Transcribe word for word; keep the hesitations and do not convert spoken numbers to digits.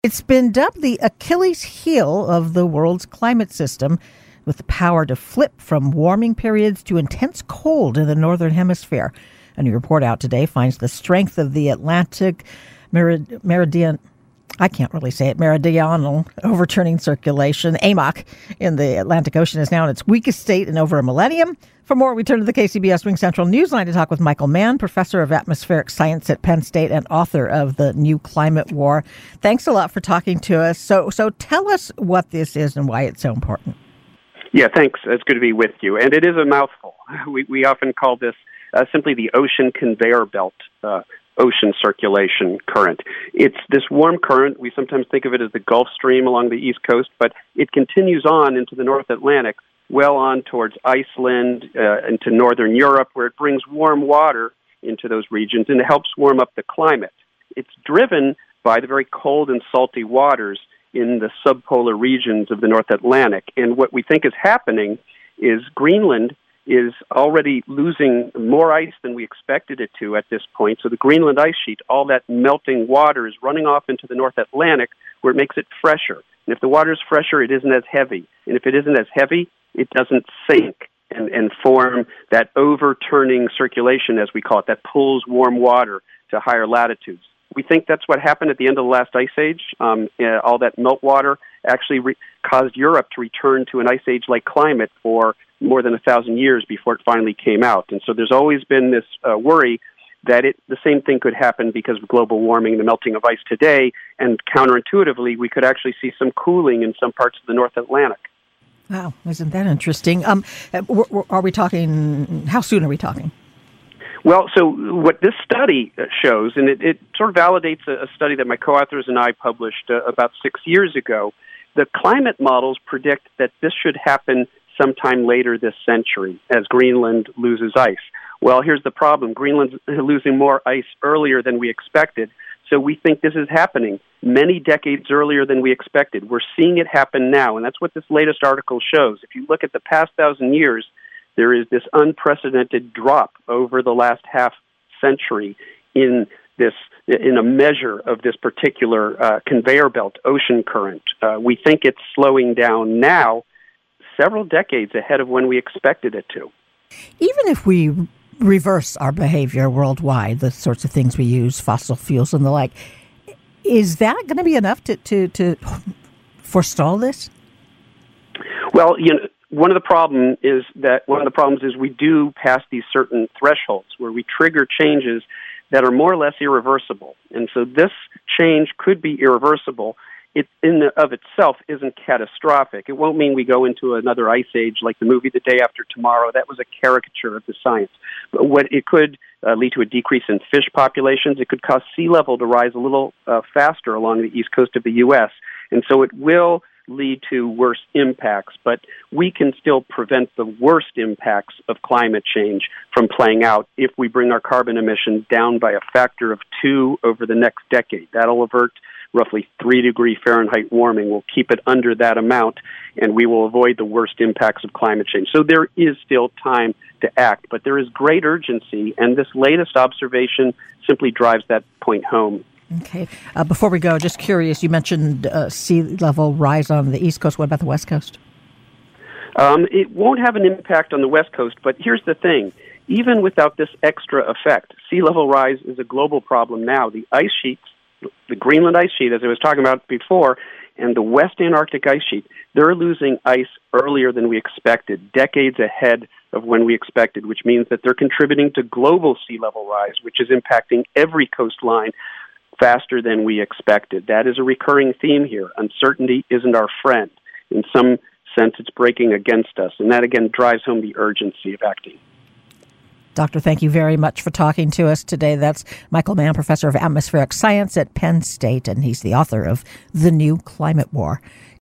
It's been dubbed the Achilles heel of the world's climate system, with the power to flip from warming periods to intense cold in the northern hemisphere. A new report out today finds the strength of the Atlantic merid- meridian. I can't really say it, meridional overturning circulation, A M O C, in the Atlantic Ocean is now in its weakest state in over a millennium. For more, we turn to the K C B S Wing Central Newsline to talk with Michael Mann, professor of atmospheric science at Penn State and author of The New Climate War. Thanks a lot for talking to us. So, so tell us what this is and why it's so important. Yeah, thanks. It's good to be with you. And it is a mouthful. We, we often call this uh, simply the ocean conveyor belt uh ocean circulation current. It's this warm current. We sometimes think of it as the Gulf Stream along the East Coast, but it continues on into the North Atlantic, well on towards Iceland, uh, into northern Europe, where it brings warm water into those regions and it helps warm up the climate. It's driven by the very cold and salty waters in the subpolar regions of the North Atlantic. And what we think is happening is Greenland is already losing more ice than we expected it to at this point. So the Greenland ice sheet, all that melting water is running off into the North Atlantic where it makes it fresher. And if the water is fresher, it isn't as heavy. And if it isn't as heavy, it doesn't sink and, and form that overturning circulation, as we call it, that pulls warm water to higher latitudes. We think that's what happened at the end of the last ice age. Um, uh, all that meltwater actually re- caused Europe to return to an ice age-like climate for more than a thousand years before it finally came out. And so there's always been this uh, worry that it, the same thing could happen because of global warming and the melting of ice today, and counterintuitively, we could actually see some cooling in some parts of the North Atlantic. Wow, isn't that interesting? Um, are we talking, how soon are we talking? Well, so what this study shows, and it, it sort of validates a, a study that my co-authors and I published uh, about six years ago, the climate models predict that this should happen sometime later this century as Greenland loses ice. Well, here's the problem. Greenland's losing more ice earlier than we expected, so we think this is happening many decades earlier than we expected. We're seeing it happen now, and that's what this latest article shows. If you look at the past thousand years, there is this unprecedented drop over the last half century in this in a measure of this particular uh, conveyor belt ocean current. Uh, we think it's slowing down now, several decades ahead of when we expected it to. Even if we reverse our behavior worldwide, the sorts of things we use, fossil fuels and the like, is that going to be enough to, to, to forestall this? Well, you know, one of the problem is that one of the problems is we do pass these certain thresholds where we trigger changes that are more or less irreversible. And so this change could be irreversible. It in the, of itself isn't catastrophic. It won't mean we go into another ice age like the movie The Day After Tomorrow. That was a caricature of the science. But what it could uh, lead to a decrease in fish populations. It could cause sea level to rise a little uh, faster along the east coast of the U S. And so it will lead to worse impacts, but we can still prevent the worst impacts of climate change from playing out if we bring our carbon emissions down by a factor of two over the next decade. That'll avert roughly three degree Fahrenheit warming. We'll keep it under that amount, and we will avoid the worst impacts of climate change. So there is still time to act, but there is great urgency, and this latest observation simply drives that point home. Okay. Uh, before we go, just curious, you mentioned uh, sea level rise on the East Coast. What about the West Coast? Um, it won't have an impact on the West Coast, but here's the thing. Even without this extra effect, sea level rise is a global problem now. The ice sheets, the Greenland ice sheet, as I was talking about before, and the West Antarctic ice sheet, they're losing ice earlier than we expected, decades ahead of when we expected, which means that they're contributing to global sea level rise, which is impacting every coastline faster than we expected. That is a recurring theme here. Uncertainty isn't our friend. In some sense, it's breaking against us, and that, again, drives home the urgency of acting. Doctor, thank you very much for talking to us today. That's Michael Mann, professor of atmospheric science at Penn State, and he's the author of The New Climate War.